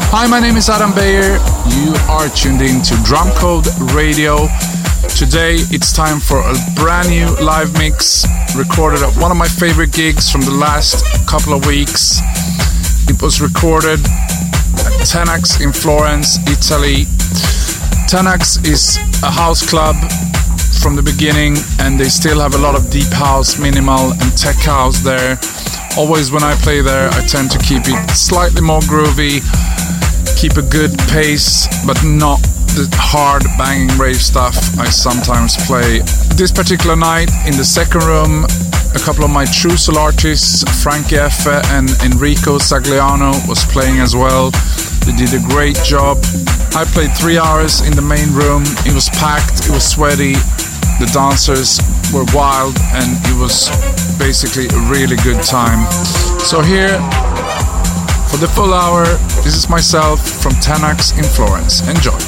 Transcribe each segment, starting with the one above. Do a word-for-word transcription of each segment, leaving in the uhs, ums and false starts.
Hi, my name is Adam Beyer. You are tuned in to Drum Code Radio. Today it's time for a brand new live mix recorded at one of my favorite gigs from the last couple of weeks. It was recorded at Tenax in Florence, Italy. Tenax is a house club from the beginning, and they still have a lot of deep house, minimal and tech house there. Always when I play there, I tend to keep it slightly more groovy, keep a good pace, but not the hard banging rave stuff I sometimes play. This particular night in the second room, a couple of my true soul artists, Frankie Effe and Enrico Sagliano, was playing as well. They did a great job. I played three hours in the main room. It was packed, it was sweaty, the dancers were wild, and it was basically a really good time. So here, for the full hour, this is myself from Tenax in Florence. Enjoy.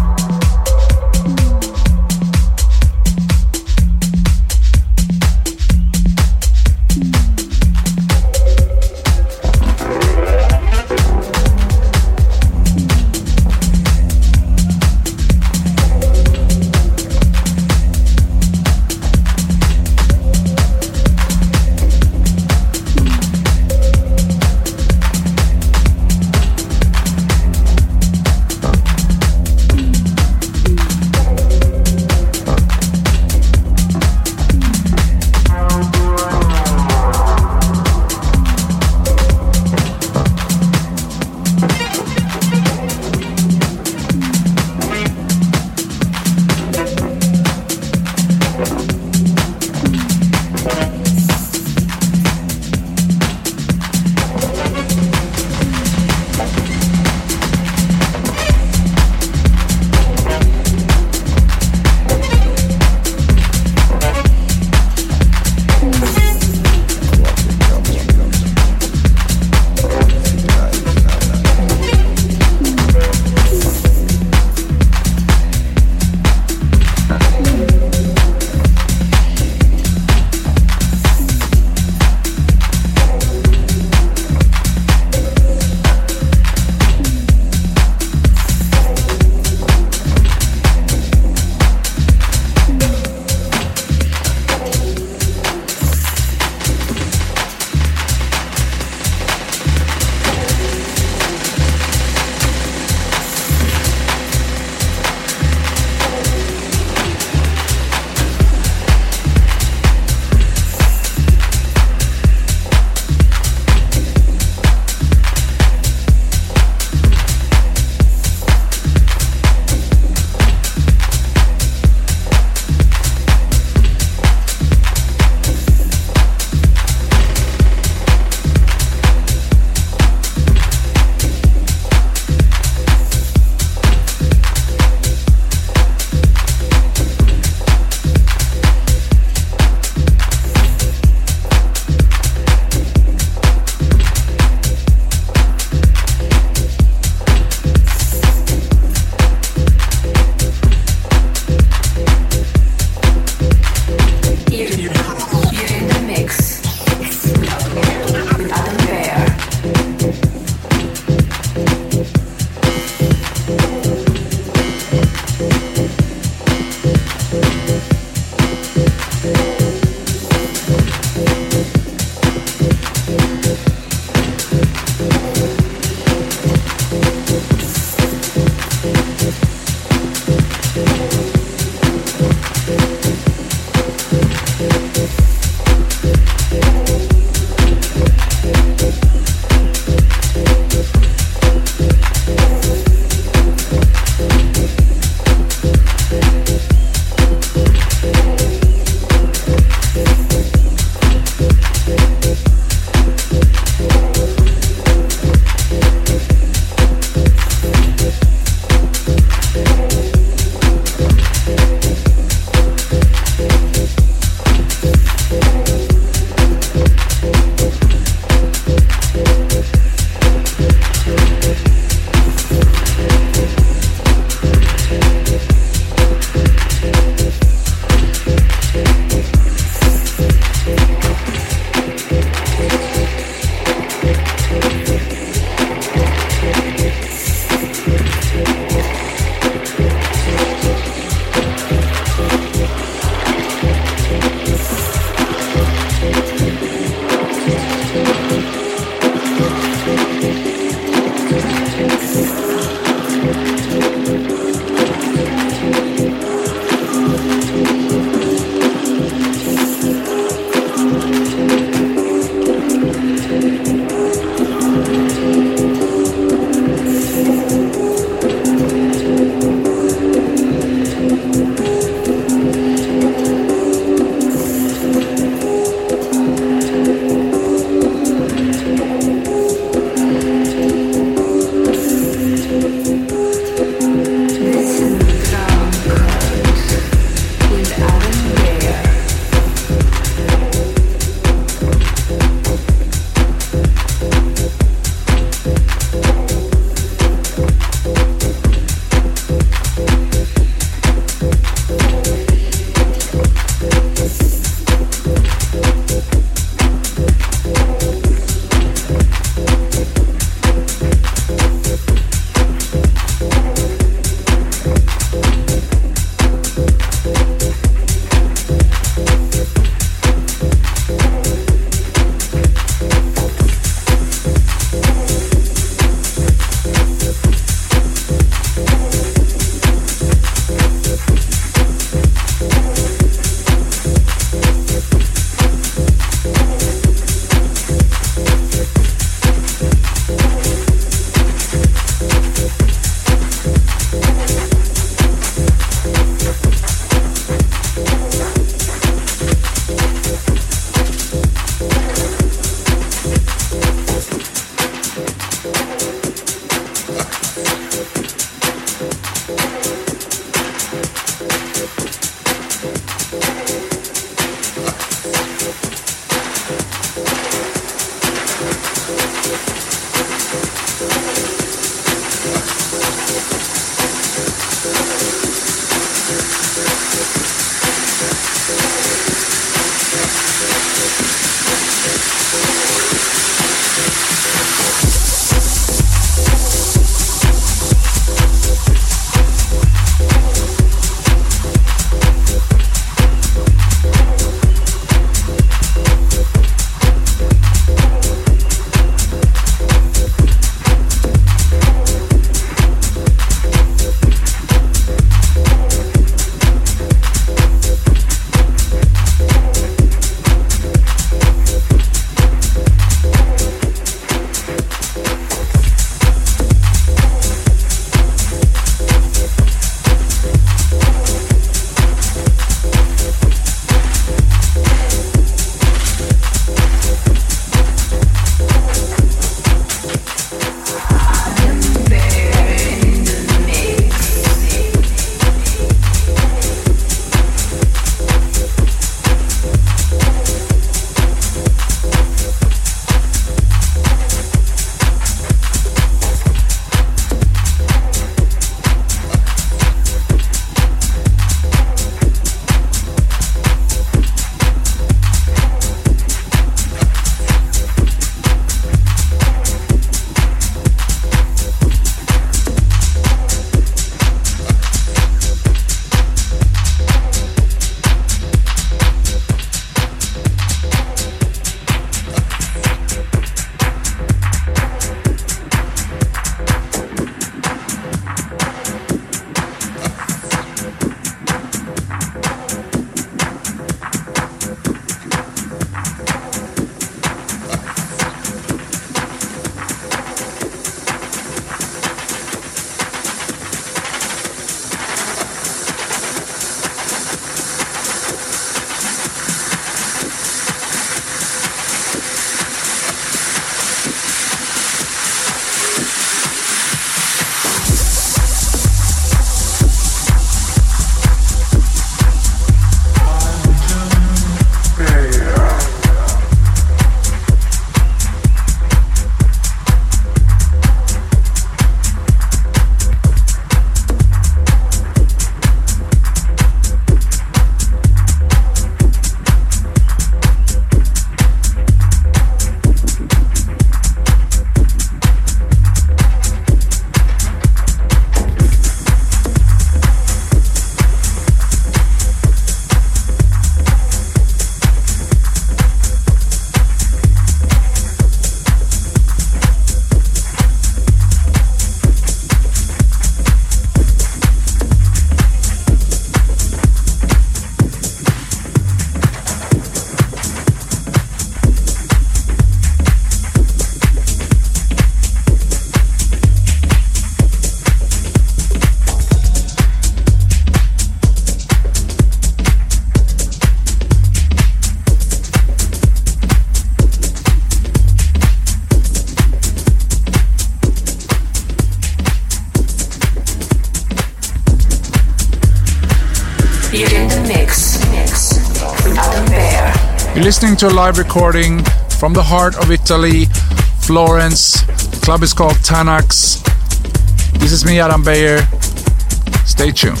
listening to a live recording from the heart of Italy, Florence. The club is called Tanax. This is me, Adam Beyer. Stay tuned.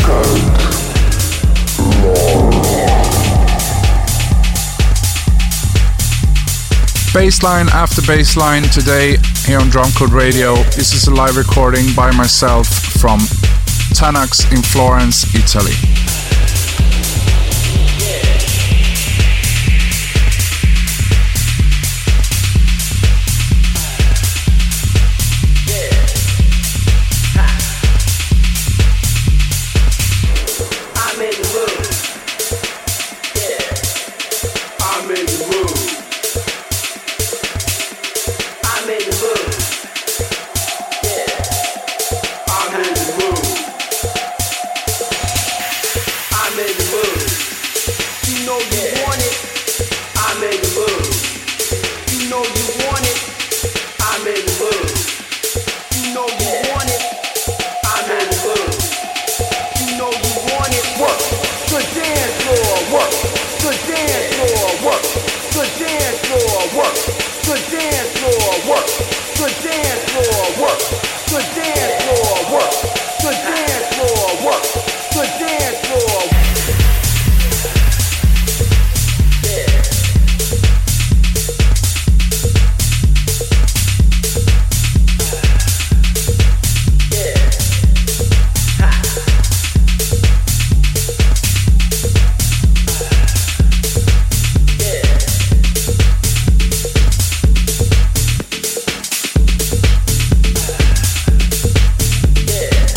Baseline after baseline today here on Drumcode Radio. This is a live recording by myself from Tanax in Florence, Italy. Yeah.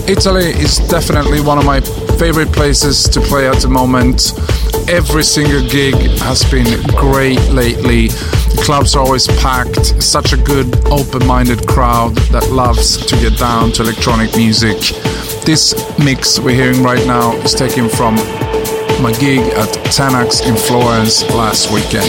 Italy is definitely one of my favorite places to play at the moment. Every single gig has been great lately. The clubs are always packed. Such a good, open-minded crowd that loves to get down to electronic music. This mix we're hearing right now is taken from my gig at Tanax in Florence last weekend.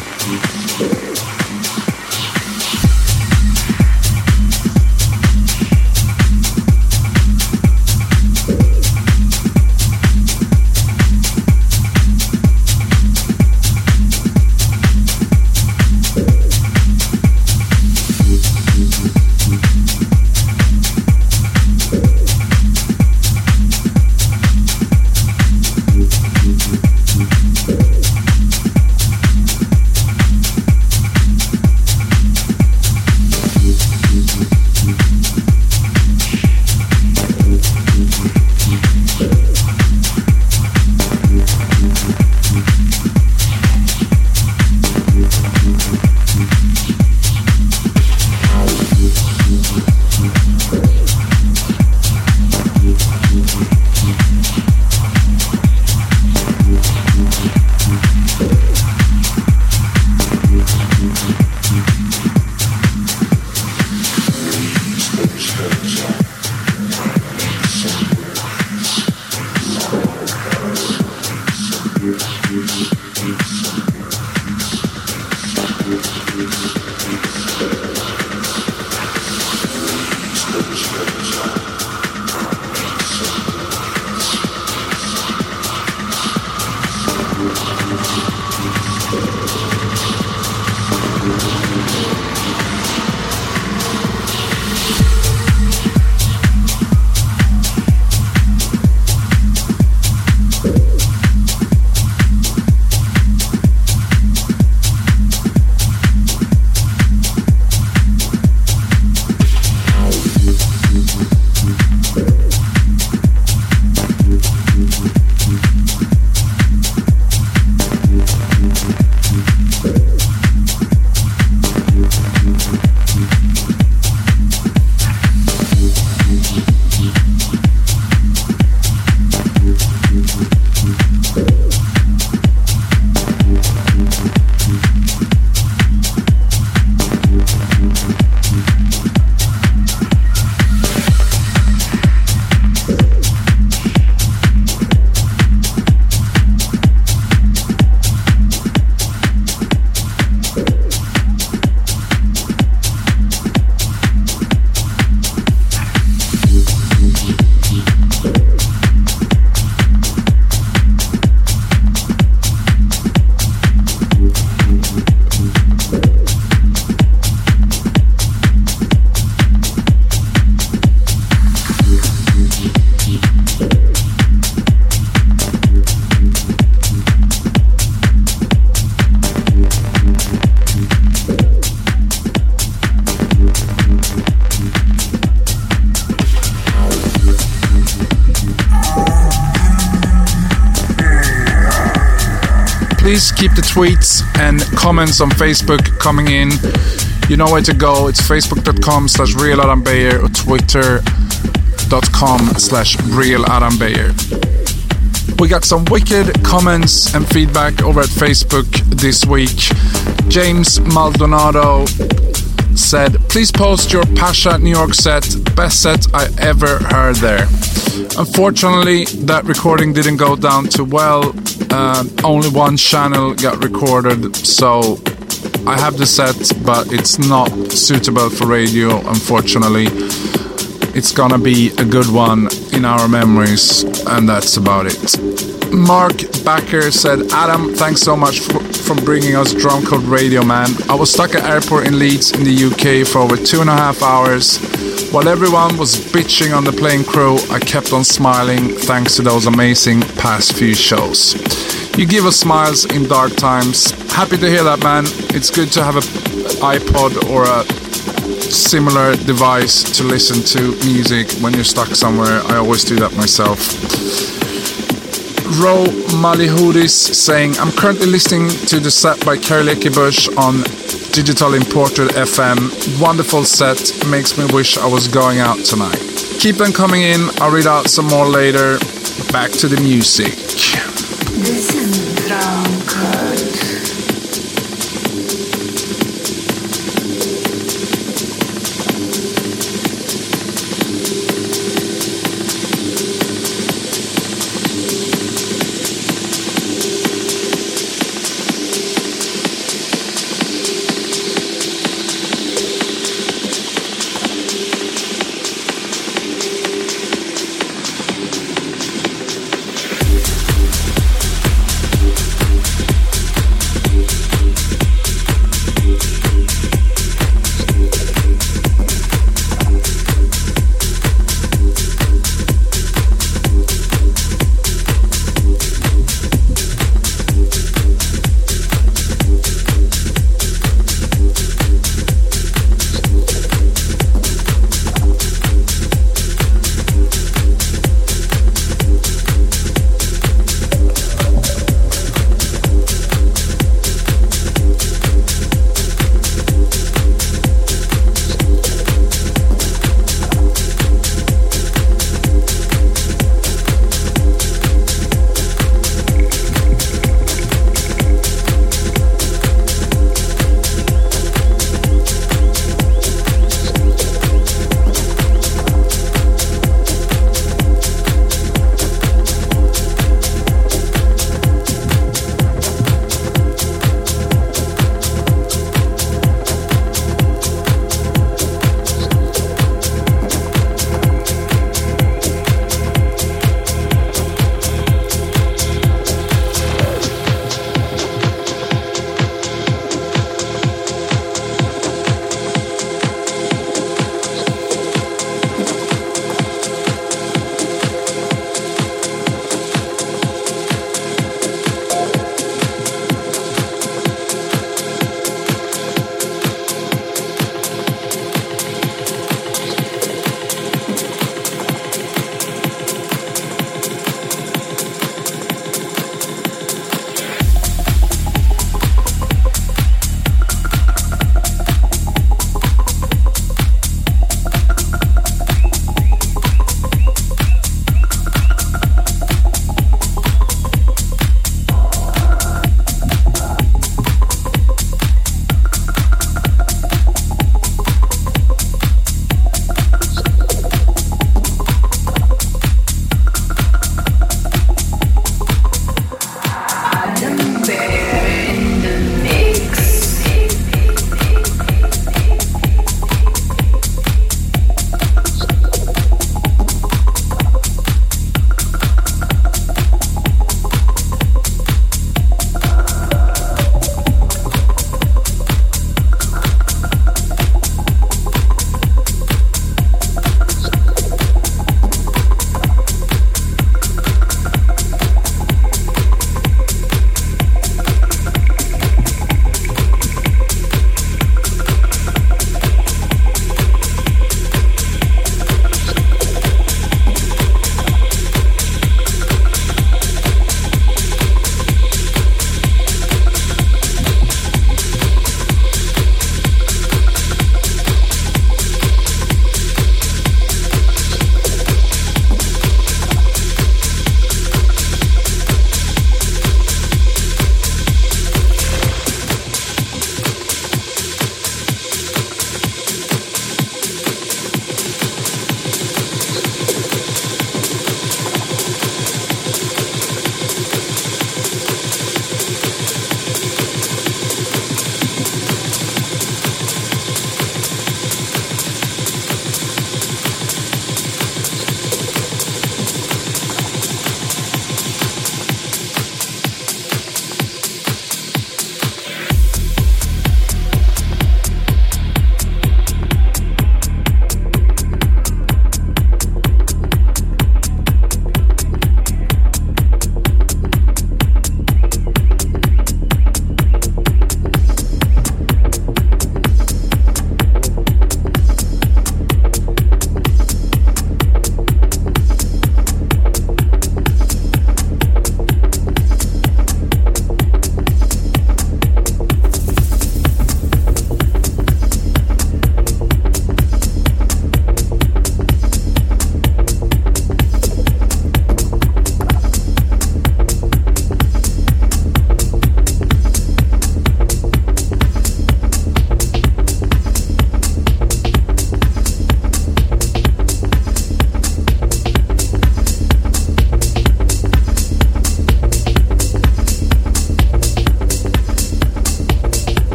Please keep the tweets and comments on Facebook coming in. You know where to go. It's facebook.com slash real Adam Beyer or twitter.com slash real Adam Beyer. We got some wicked comments and feedback over at Facebook this week. James Maldonado said, please post your Pasha New York set, best set I ever heard there. Unfortunately, that recording didn't go down too well. Uh, only one channel got recorded, so I have the set, but it's not suitable for radio, unfortunately. It's gonna be a good one in our memories, and that's about it. Mark Backer said, Adam, thanks so much for, for bringing us Drumcode Radio, man. I was stuck at airport in Leeds in the U K for over two and a half hours. While everyone was bitching on the plane crew, I kept on smiling thanks to those amazing past few shows. You give us smiles in dark times. Happy to hear that, man. It's good to have an iPod or a similar device to listen to music when you're stuck somewhere. I always do that myself. Ro Malihudis saying, I'm currently listening to the set by Kerleke Bush on Digital Imported F M. Wonderful set. Makes me wish I was going out tonight. Keep them coming in. I'll read out some more later. Back to the music. Listen, Drumcode.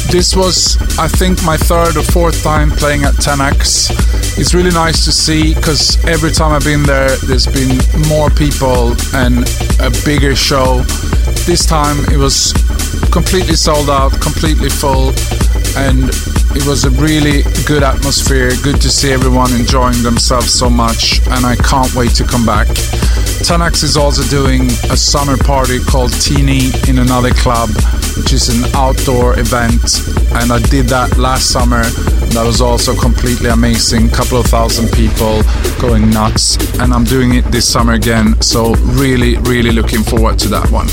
This was, I think, my third or fourth time playing at ten X. It's really nice to see, because every time I've been there, there's been more people and a bigger show. This time it was completely sold out, completely full, and it was a really good atmosphere. Good to see everyone enjoying themselves so much, and I can't wait to come back. ten X is also doing a summer party called Teeny in another club, which is an outdoor event, and I did that last summer. That was also completely amazing. Couple of thousand people going nuts, and I'm doing it this summer again, so really, really looking forward to that one.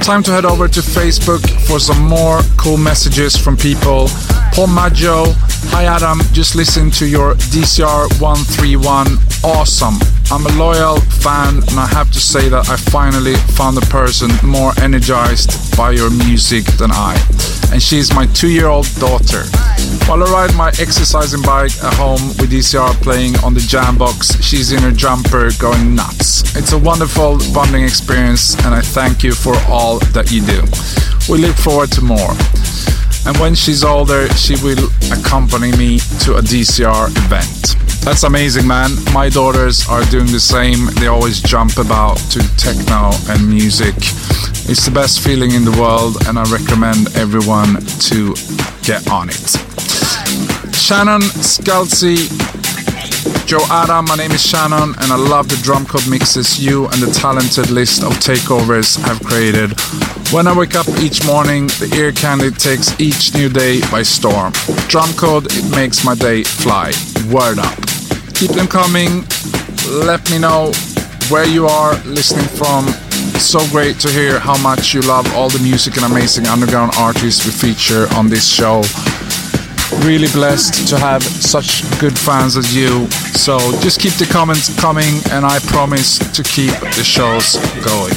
Time to head over to Facebook for some more cool messages from people. Paul Maggio, hi Adam, just listen to your D C R one thirty-one, awesome. I'm a loyal fan and I have to say that I finally found a person more energized by your music than I. And she's my two-year-old daughter. While I ride my exercising bike at home with D C R playing on the jam box, she's in her jumper going nuts. It's a wonderful bonding experience and I thank you for all that you do. We look forward to more. And when she's older, she will accompany me to a D C R event. That's amazing, man. My daughters are doing the same. They always jump about to techno and music. It's the best feeling in the world and I recommend everyone to get on it. Shannon Scalzi, Joe Adam, my name is Shannon and I love the drum code mixes you and the talented list of takeovers have created. When I wake up each morning, the ear candy takes each new day by storm. Drum code, it makes my day fly. Word up. Keep them coming. Let me know where you are listening from. It's so great to hear how much you love all the music and amazing underground artists we feature on this show. Really blessed to have such good fans as you. So just keep the comments coming and I promise to keep the shows going.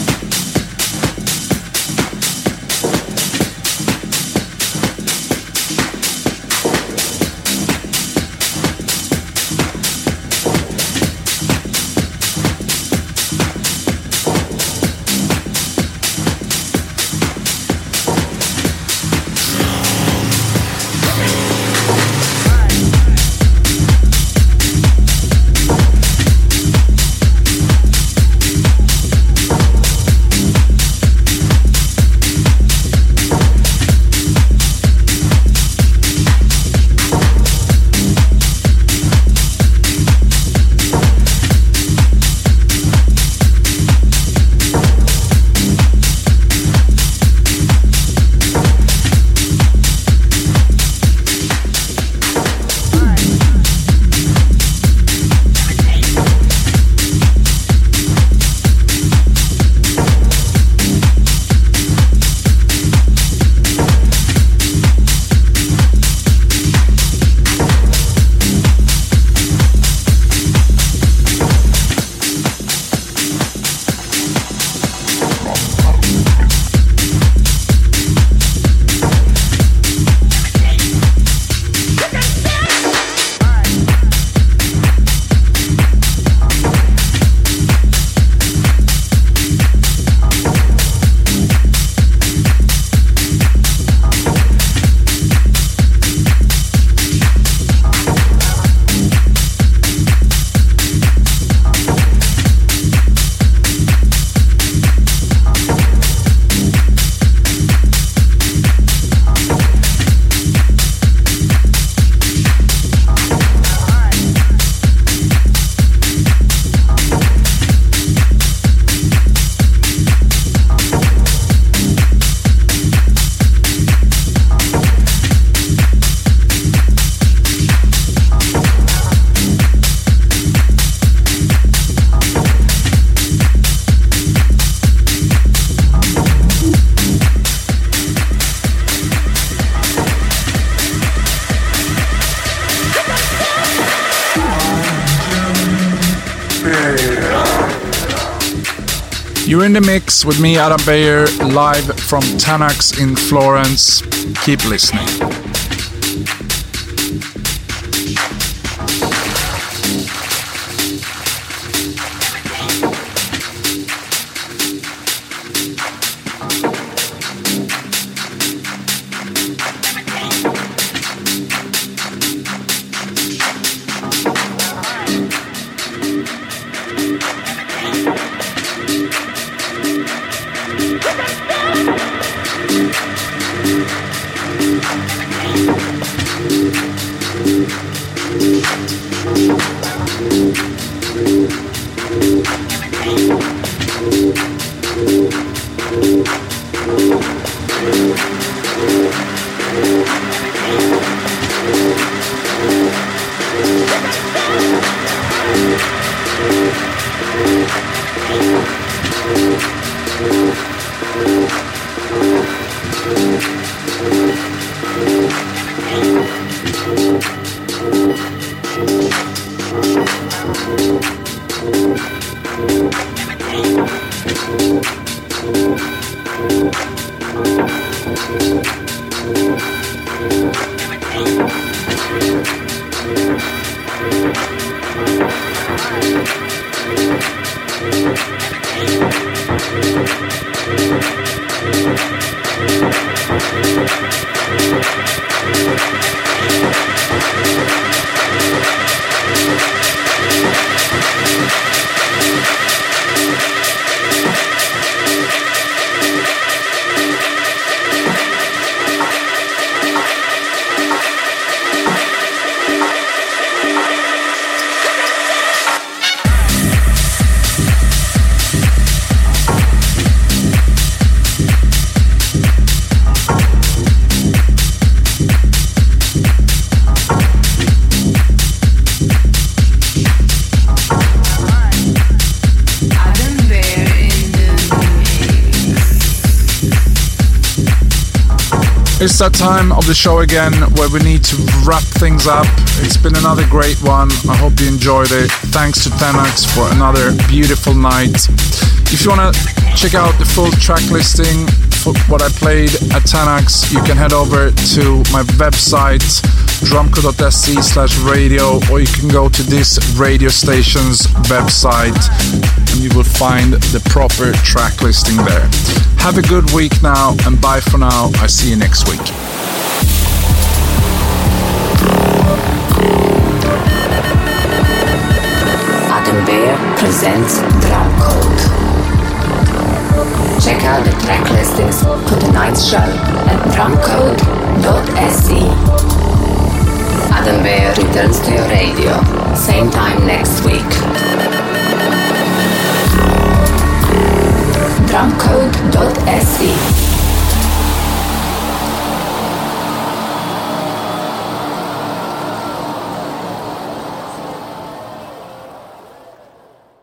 You're in the mix with me, Adam Beyer, live from Tanax in Florence. Keep listening. It's that time of the show again where we need to wrap things up. It's been another great one. I hope you enjoyed it. Thanks to Tenax for another beautiful night. If you want to check out the full track listing for what I played at Tenax, you can head over to my website, drumcode.se slash radio, or you can go to this radio station's website and you will find the proper track listing there. Have a good week now, and bye for now. I see you next week. Adam Bear presents Drum Code. Check out the track listings for tonight's show at drumcode dot s e. Adam Bear returns to your radio, same time next week.